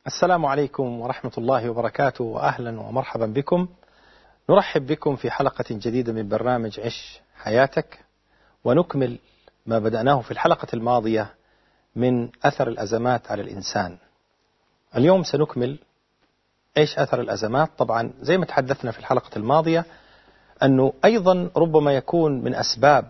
السلام عليكم ورحمة الله وبركاته، وأهلا ومرحبا بكم. نرحب بكم في حلقة جديدة من برنامج عش حياتك، ونكمل ما بدأناه في الحلقة الماضية من أثر الأزمات على الإنسان. اليوم سنكمل إيش أثر الأزمات. طبعا زي ما تحدثنا في الحلقة الماضية أنه أيضا ربما يكون من أسباب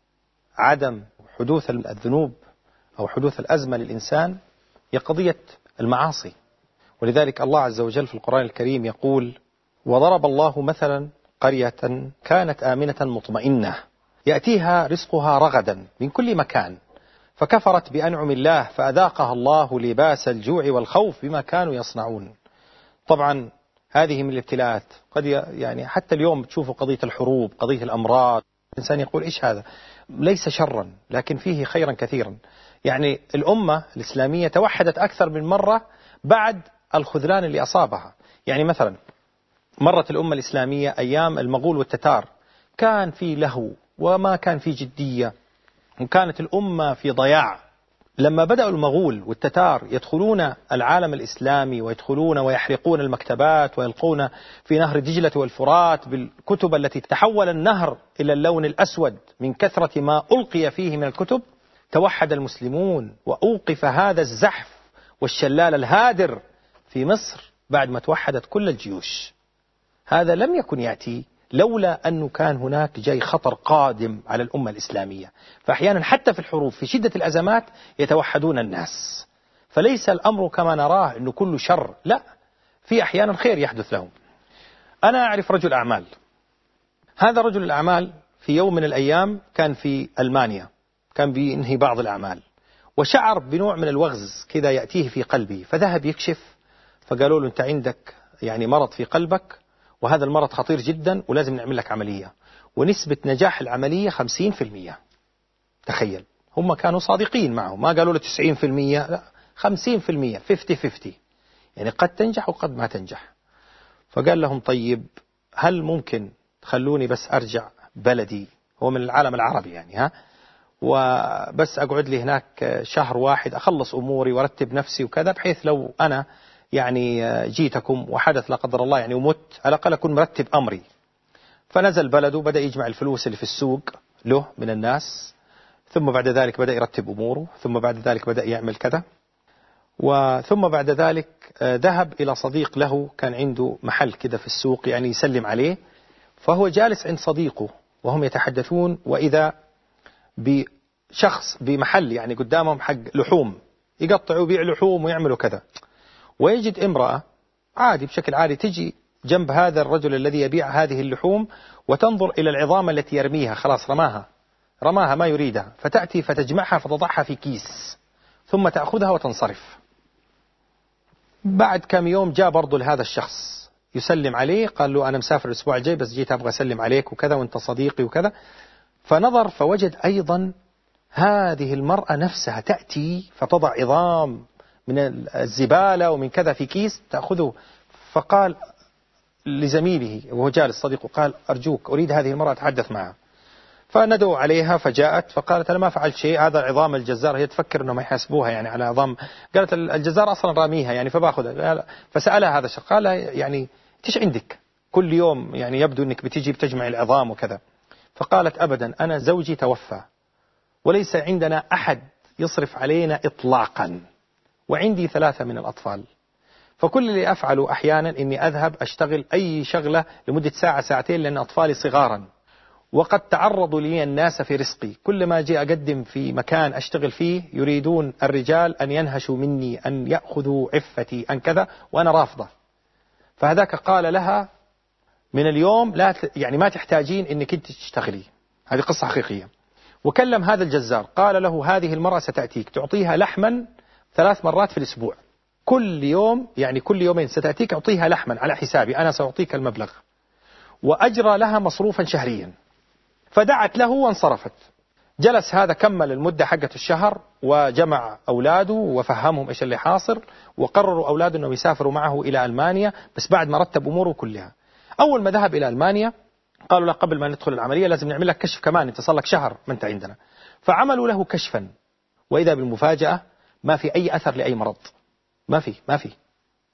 عدم حدوث الذنوب أو حدوث الأزمة للإنسان هي قضية المعاصي. ولذلك الله عز وجل في القرآن الكريم يقول: وضرب الله مثلا قرية كانت آمنة مطمئنة يأتيها رزقها رغدا من كل مكان فكفرت بأنعم الله فأذاقها الله لباس الجوع والخوف بما كانوا يصنعون. طبعا هذه من الابتلاءات. قد يعني حتى اليوم تشوفوا قضية الحروب، قضية الأمراض، الإنسان يقول إيش هذا؟ ليس شرا لكن فيه خيرا كثيرا. يعني الأمة الإسلامية توحدت أكثر من مرة بعد الخذلان اللي أصابها. يعني مثلا مرت الأمة الإسلامية أيام المغول والتتار، كان في لهو وما كان في جدية، وكانت الأمة في ضياع. لما بدأوا المغول والتتار يدخلون العالم الإسلامي ويدخلون ويحرقون المكتبات ويلقون في نهر دجلة والفرات بالكتب التي تحول النهر إلى اللون الأسود من كثرة ما ألقي فيه من الكتب، توحد المسلمون وأوقف هذا الزحف والشلال الهادر في مصر بعد ما توحدت كل الجيوش. هذا لم يكن يأتي لولا أنه كان هناك جاي خطر قادم على الأمة الإسلامية. فأحيانا حتى في الحروب في شدة الأزمات يتوحدون الناس. فليس الأمر كما نراه أنه كل شر، لا، في أحيانا خير يحدث لهم. أنا أعرف رجل أعمال. هذا رجل الأعمال في يوم من الأيام كان في ألمانيا، كان بينهي بعض الأعمال، وشعر بنوع من الوغز كذا يأتيه في قلبه، فذهب يكشف. فقالوا له: أنت عندك يعني مرض في قلبك، وهذا المرض خطير جدا ولازم نعمل لك عملية، ونسبة نجاح العملية 50%. تخيل، هم كانوا صادقين معه، ما قالوا له 90%، لا 50%، 50-50، يعني قد تنجح وقد ما تنجح. فقال لهم: طيب هل ممكن تخلوني بس أرجع بلدي، هو من العالم العربي يعني، وبس أقعد لي هناك شهر واحد أخلص أموري وأرتب نفسي وكذا، بحيث لو أنا يعني جيتكم وحدث لا قدر الله يعني ومت، على الأقل أكون مرتب أمري. فنزل بلده، بدأ يجمع الفلوس اللي في السوق له من الناس، ثم بعد ذلك بدأ يرتب أموره، ثم بعد ذلك بدأ يعمل كذا، ثم بعد ذلك ذهب إلى صديق له كان عنده محل كده في السوق يعني يسلم عليه. فهو جالس عند صديقه وهم يتحدثون، وإذا بشخص بمحل يعني قدامهم حق لحوم، يقطعوا ويبيع لحوم ويعملوا كذا، ويجد امرأة عادي بشكل عادي تجي جنب هذا الرجل الذي يبيع هذه اللحوم وتنظر إلى العظام التي يرميها، خلاص رماها ما يريدها، فتأتي فتجمعها فتضعها في كيس ثم تأخذها وتنصرف. بعد كم يوم جاء برضو لهذا الشخص يسلم عليه، قال له: أنا مسافر الأسبوع الجاي بس جيت أبغى أسلم عليك وكذا وأنت صديقي وكذا. فنظر فوجد أيضا هذه المرأة نفسها تأتي فتضع عظام من الزبالة ومن كذا في كيس تأخذه. فقال لزميله وهو جالس صديقه، قال: أرجوك أريد هذه المرأة أتحدث معها. فندوا عليها فجاءت فقالت: أنا ما فعلت شيء، هذا عظام الجزار. هي تفكر أنهم يحاسبوها يعني على عظام، قالت: الجزار أصلا راميها يعني فباخذها. فسألها هذا الشخص، قال: يعني إيش عندك كل يوم؟ يعني يبدو أنك بتيجي بتجمع العظام وكذا. فقالت: أبدا، أنا زوجي توفى وليس عندنا أحد يصرف علينا إطلاقا، وعندي 3 من الأطفال، فكل اللي أفعله أحيانا إني أذهب أشتغل أي شغلة لمدة ساعة ساعتين لأن أطفالي صغارا، وقد تعرضوا لي الناس في رزقي. كل ما جاء أقدم في مكان أشتغل فيه يريدون الرجال أن ينهشوا مني، أن يأخذوا عفتي، أن كذا، وأنا رافضة. فهذاك قال لها: من اليوم لا يعني ما تحتاجين إنك أنت تشتغلي. هذه قصة حقيقية. وكلم هذا الجزار قال له: هذه المرأة ستأتيك تعطيها لحما 3 مرات في الأسبوع، كل يوم يعني كل يومين ستأتيك أعطيها لحما على حسابي، أنا سأعطيك المبلغ. وأجرى لها مصروفا شهريا. فدعت له وانصرفت. جلس هذا كمل المدة حقة الشهر وجمع أولاده وفهمهم إيش اللي حاصل، وقرروا أولاده أنهم يسافروا معه إلى ألمانيا، بس بعد ما رتب أموره كلها. أول ما ذهب إلى ألمانيا قالوا له: قبل ما ندخل العملية لازم نعمل لك كشف كمان، انت صار لك شهر ما انت عندنا. فعملوا له كشفا، وإذا بالمفاجأة ما في أي أثر لأي مرض، ما في.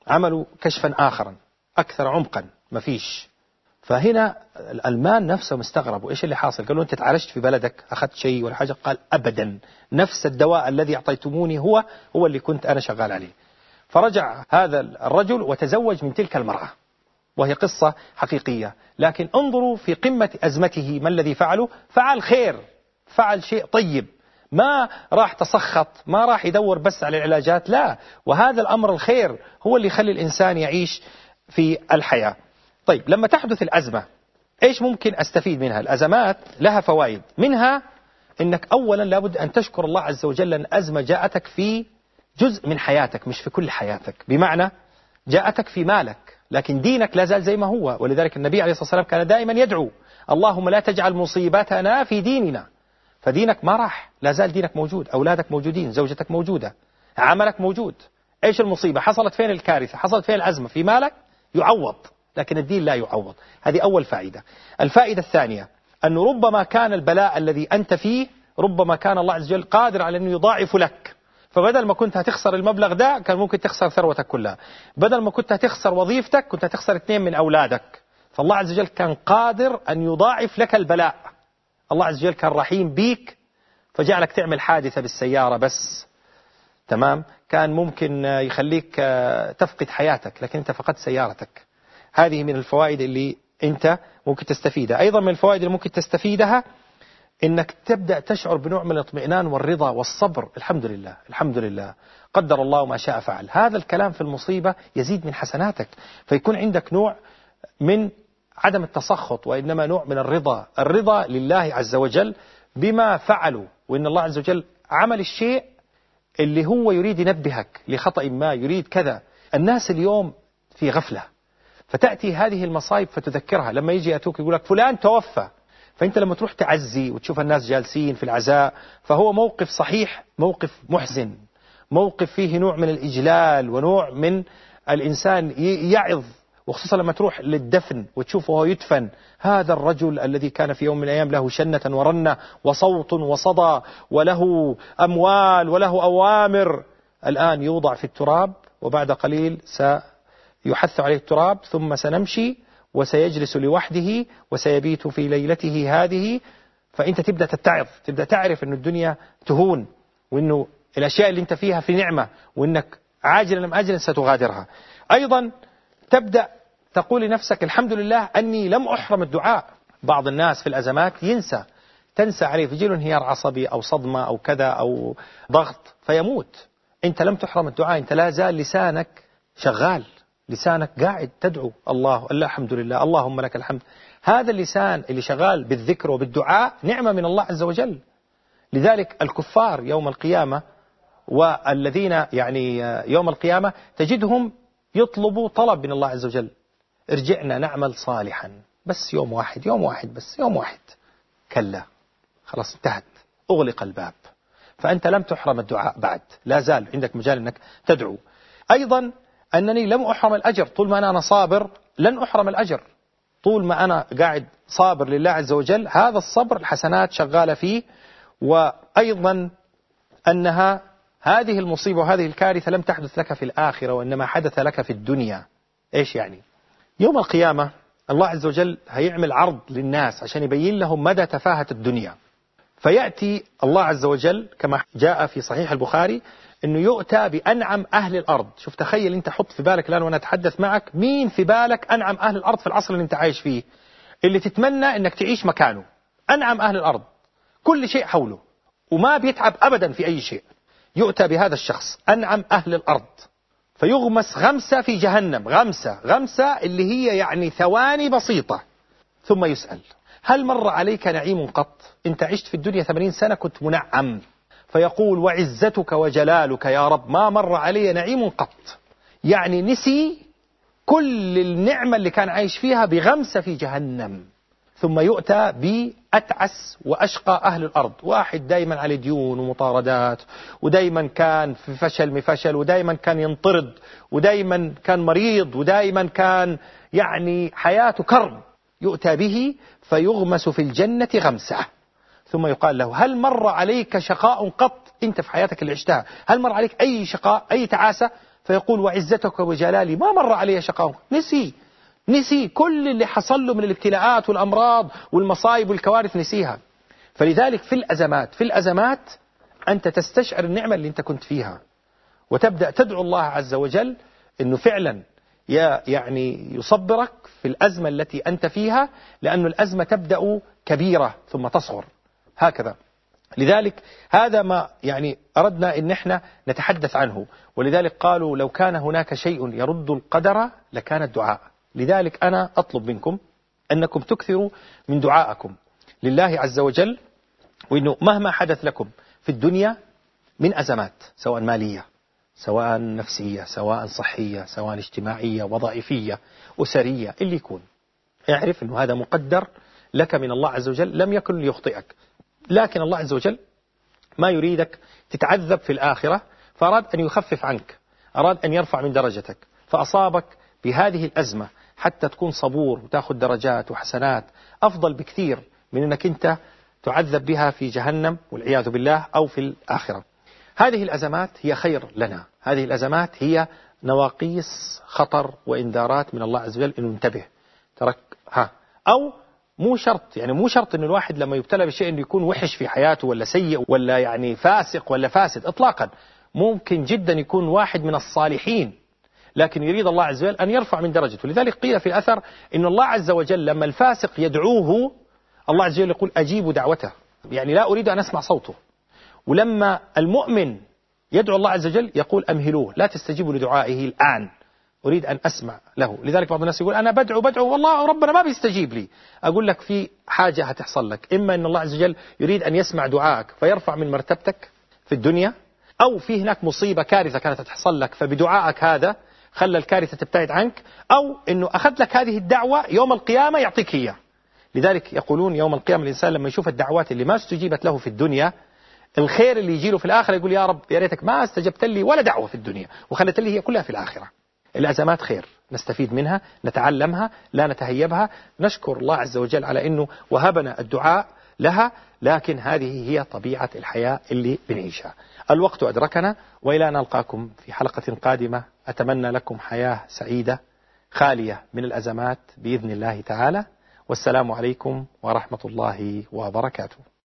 عملوا كشفا آخرا أكثر عمقا، ما فيش. فهنا الألمان نفسه مستغرب، وإيش اللي حاصل؟ قالوا أنت تعالجت في بلدك، أخذت شيء ولا حاجة؟ قال أبدا، نفس الدواء الذي أعطيتموني هو اللي كنت أنا شغال عليه. فرجع هذا الرجل وتزوج من تلك المرأة، وهي قصة حقيقية. لكن انظروا في قمة أزمته ما الذي فعله؟ فعل خير، فعل شيء طيب، ما راح تسخط، ما راح يدور بس على العلاجات، لا. وهذا الأمر الخير هو اللي يخلي الإنسان يعيش في الحياة. طيب، لما تحدث الأزمة إيش ممكن أستفيد منها؟ الأزمات لها فوائد، منها إنك أولا لابد أن تشكر الله عز وجل لأن الأزمة جاءتك في جزء من حياتك مش في كل حياتك. بمعنى جاءتك في مالك، لكن دينك لا زال زي ما هو. ولذلك النبي عليه الصلاة والسلام كان دائما يدعو: اللهم لا تجعل مصيبتنا في ديننا. فدينك ما راح، لا زال دينك موجود، أولادك موجودين، زوجتك موجودة، عملك موجود. إيش المصيبة؟ حصلت فين الكارثة؟ حصلت فين الأزمة؟ في مالك يعوض، لكن الدين لا يعوض. هذه أول فائدة. الفائدة الثانية أنه ربما كان البلاء الذي أنت فيه، ربما كان الله عز وجل قادر على أنه يضاعف لك. فبدل ما كنت هتخسر المبلغ ده كان ممكن تخسر ثروتك كلها، بدل ما كنت هتخسر وظيفتك كنت هتخسر 2 من أولادك. فالله عز وجل كان قادر أن يضاعف لك البلاء. الله عز وجل كان رحيم بيك فجعلك تعمل حادثة بالسيارة بس، تمام؟ كان ممكن يخليك تفقد حياتك، لكن أنت فقدت سيارتك. هذه من الفوائد اللي أنت ممكن تستفيدها. أيضا من الفوائد اللي ممكن تستفيدها إنك تبدأ تشعر بنوع من الاطمئنان والرضا والصبر. الحمد لله، الحمد لله، قدر الله ما شاء فعل. هذا الكلام في المصيبة يزيد من حسناتك، فيكون عندك نوع من عدم التسخط، وإنما نوع من الرضا. الرضا لله عز وجل بما فعلوا، وإن الله عز وجل عمل الشيء اللي هو يريد ينبهك لخطأ ما، يريد كذا. الناس اليوم في غفلة، فتأتي هذه المصائب فتذكرها. لما يجي أتوك يقول لك فلان توفى، فأنت لما تروح تعزي وتشوف الناس جالسين في العزاء، فهو موقف صحيح، موقف محزن، موقف فيه نوع من الإجلال ونوع من الإنسان يعظ. وخصوصا لما تروح للدفن وتشوفه وهو يدفن، هذا الرجل الذي كان في يوم من الأيام له شنة ورنة وصوت وصدى وله أموال وله أوامر، الآن يوضع في التراب، وبعد قليل سيحث عليه التراب، ثم سنمشي وسيجلس لوحده وسيبيت في ليلته هذه. فأنت تبدأ تتعظ، تبدأ تعرف أن الدنيا تهون، وأنه الأشياء اللي أنت فيها في نعمة، وأنك عاجلا أم آجلا ستغادرها. أيضا تبدأ تقول لنفسك الحمد لله أني لم أحرم الدعاء. بعض الناس في الأزمات تنسى عليه، في جيل انهيار عصبي أو صدمة أو كذا أو ضغط فيموت. أنت لم تحرم الدعاء، أنت لا زال لسانك شغال، لسانك قاعد تدعو الله، الحمد لله، اللهم لك الحمد. هذا اللسان اللي شغال بالذكر وبالدعاء نعمة من الله عز وجل. لذلك الكفار يوم القيامة، والذين يعني يوم القيامة تجدهم يطلبوا طلب من الله عز وجل: ارجعنا نعمل صالحا، بس يوم واحد، يوم واحد، بس يوم واحد. كلا، خلاص انتهت، أغلق الباب. فأنت لم تحرم الدعاء بعد، لا زال عندك مجال أنك تدعو. أيضا أنني لم أحرم الأجر، طول ما أنا صابر لن أحرم الأجر، طول ما أنا قاعد صابر لله عز وجل، هذا الصبر الحسنات شغالة فيه. وأيضا أنها هذه المصيبة وهذه الكارثة لم تحدث لك في الآخرة، وإنما حدث لك في الدنيا. إيش يعني؟ يوم القيامة الله عز وجل هيعمل عرض للناس عشان يبين لهم مدى تفاهة الدنيا. فيأتي الله عز وجل كما جاء في صحيح البخاري أنه يؤتى بأنعم أهل الأرض. شوف، تخيل أنت، حط في بالك الآن وأنا أتحدث معك، مين في بالك أنعم أهل الأرض في العصر اللي أنت عايش فيه، اللي تتمنى أنك تعيش مكانه؟ أنعم أهل الأرض، كل شيء حوله وما بيتعب أبدا في أي شيء. يؤتى بهذا الشخص أنعم أهل الأرض، فيغمس غمسة في جهنم، غمسة اللي هي يعني ثواني بسيطة، ثم يسأل: هل مر عليك نعيم قط؟ أنت عشت في الدنيا 80 سنة كنت منعم. فيقول: وعزتك وجلالك يا رب ما مر علي نعيم قط. يعني نسي كل النعمة اللي كان عايش فيها بغمسة في جهنم. ثم يؤتى بأتعس وأشقى أهل الأرض، واحد دايما على ديون ومطاردات، ودايما كان في فشل، ودايما كان ينطرد، ودايما كان مريض، ودايما كان يعني حياته كرب. يؤتى به فيغمس في الجنة غمسة، ثم يقال له: هل مر عليك شقاء قط؟ أنت في حياتك اللي عشتها هل مر عليك أي شقاء، أي تعاسة؟ فيقول وعزتك وجلالي ما مر علي شقاء. نسي كل اللي حصل له من الابتلاءات والأمراض والمصائب والكوارث نسيها. فلذلك في الأزمات أنت تستشعر النعمة اللي أنت كنت فيها، وتبدأ تدعو الله عز وجل أنه فعلا يعني يصبرك في الأزمة التي أنت فيها، لأن الأزمة تبدأ كبيرة ثم تصغر هكذا. لذلك هذا ما يعني أردنا أن احنا نتحدث عنه. ولذلك قالوا لو كان هناك شيء يرد القدر لكان الدعاء. لذلك أنا أطلب منكم أنكم تكثروا من دعائكم لله عز وجل، وأنه مهما حدث لكم في الدنيا من أزمات، سواء مالية، سواء نفسية، سواء صحية، سواء اجتماعية، وظائفية، أسرية، اللي يكون، اعرف أنه هذا مقدر لك من الله عز وجل، لم يكن ليخطئك. لكن الله عز وجل ما يريدك تتعذب في الآخرة، فأراد أن يخفف عنك، أراد أن يرفع من درجتك، فأصابك بهذه الأزمة حتى تكون صبور وتأخذ درجات وحسنات أفضل بكثير من أنك أنت تعذب بها في جهنم والعياذ بالله أو في الآخرة. هذه الأزمات هي خير لنا، هذه الأزمات هي نواقيس خطر وإنذارات من الله عز وجل إنه انتبه أو مو شرط، يعني مو شرط إن الواحد لما يبتلى بشيء إنه يكون وحش في حياته ولا سيء ولا يعني فاسق ولا فاسد إطلاقا. ممكن جدا يكون واحد من الصالحين لكن يريد الله عز وجل أن يرفع من درجته. لذلك قيل في الأثر إن الله عز وجل لما الفاسق يدعوه الله عز وجل يقول أجيب دعوته، يعني لا أريد أن أسمع صوته. ولما المؤمن يدعو الله عز وجل يقول أمهلوه، لا تستجيبوا لدعائه الآن، أريد أن أسمع له. لذلك بعض الناس يقول أنا بدعو والله ربنا ما بيستجيب لي. أقول لك في حاجة هتحصل لك، إما أن الله عز وجل يريد أن يسمع دعائك فيرفع من مرتبتك في الدنيا، أو في هناك مصيبة كارثة كانت تحصل لك فبدعائك هذا خلى الكارثة تبتعد عنك، أو أنه أخذ لك هذه الدعوة يوم القيامة يعطيك إياه. لذلك يقولون يوم القيامة الإنسان لما يشوف الدعوات اللي ما استجيبت له في الدنيا، الخير اللي يجي له في الآخرة يقول يا رب يا ريتك ما استجبت لي ولا دعوة في الدنيا وخلت لي هي كلها في الآخرة. الأزمات خير، نستفيد منها، نتعلمها، لا نتهيبها، نشكر الله عز وجل على أنه وهبنا الدعاء لها، لكن هذه هي طبيعة الحياة اللي بنعيشها. الوقت أدركنا، وإلى أن نلقاكم في حلقة قادمة. أتمنى لكم حياة سعيدة خالية من الأزمات بإذن الله تعالى، والسلام عليكم ورحمة الله وبركاته.